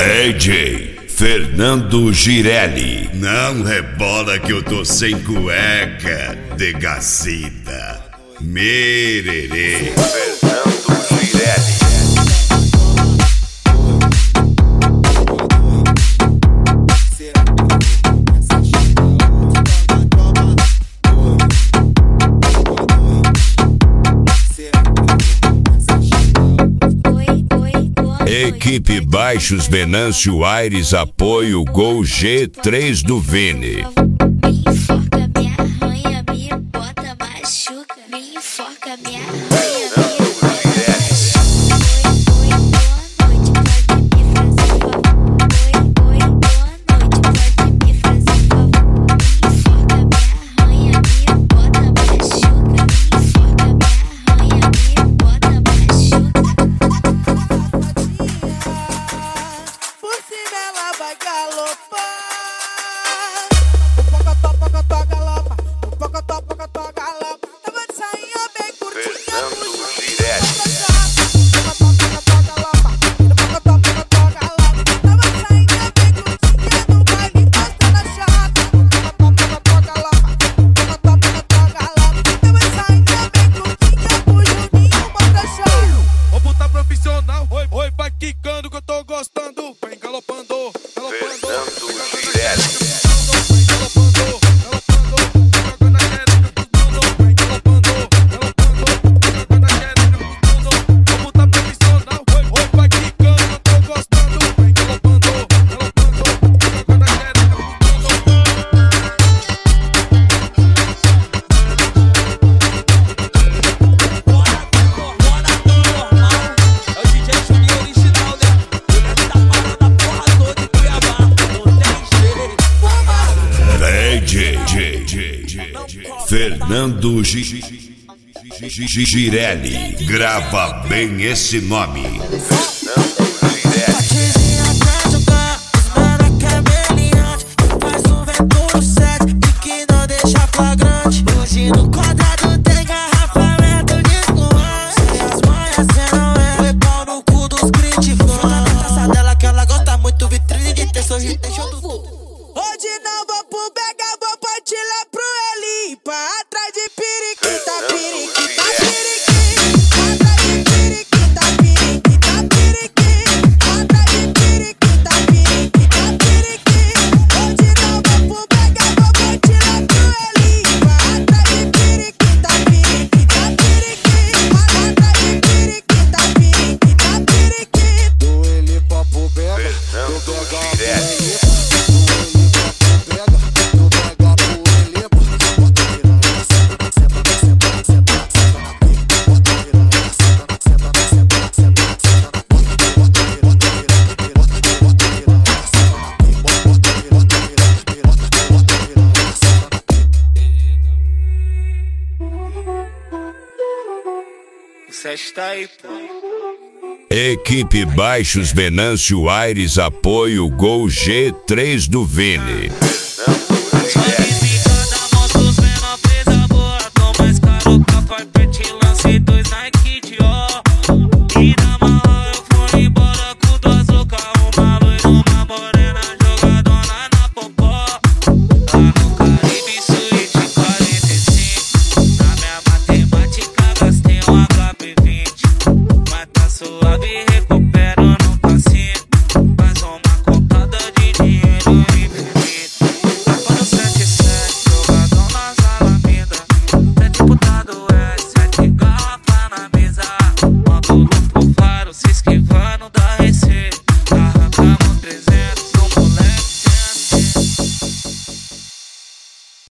DJ Fernando Girelli. Não rebola que eu tô sem cueca, degacida. Mererê. Fernando Girelli. Equipe Baixos Venâncio Aires, apoio Gol G3 do Vini. Me enforca, me arranha, me bota, machuca. Me enforca, me arranha, me bota, machuca. Oi, boa noite, pode me fazer favor. Oi, boa noite, pode me fazer favor. Me enforca, me arranha, me bota, machuca. Me enforca, me arranha, me bota, machuca. Por cima ela vai galopar. O pocotó galopa. O pocotó galopa. Tava de sainha bem curtinha. Fernando Girelli. O pocotó galopa. O pocotó galopa. Tava de sainha bem curtinha. No baile mostrando a chata. O pocotó galopa. O pocotó galopa. Tava de sainha bem curtinha. O Juninho mostra a chata. Ô puta profissional, oi, vai quicando que eu tô gostando. Vem galopando, galopando. Fernando Girelli. Fernando Girelli. Grava bem esse nome. Hoje no quadrado tem garrafamento de espumante. Sem as manhas cê não é. Foi pau no cu dos críticos. Joga na taça dela que ela gosta muito. Vitrine de ter sorriso, tem show do fundo. Hoje não vou pro Bega, vou partilhar pro Elipa. Atrás de periquita, periquita, periquita. Atrás de periquita, periquita, periquita. Atrás de periquita, periquita, periquita. Hoje não vou pro Bega, vou partilhar pro Elipa. Atrás de periquita, periquita, periquita. Atrás de periquita, periquita, periquita. Do Elipa pro Bega, do Bega pro Elipa. Tá aí, pô. Equipe Baixos Venâncio Aires, apoio Gol G3 do Vini. Suave recupera.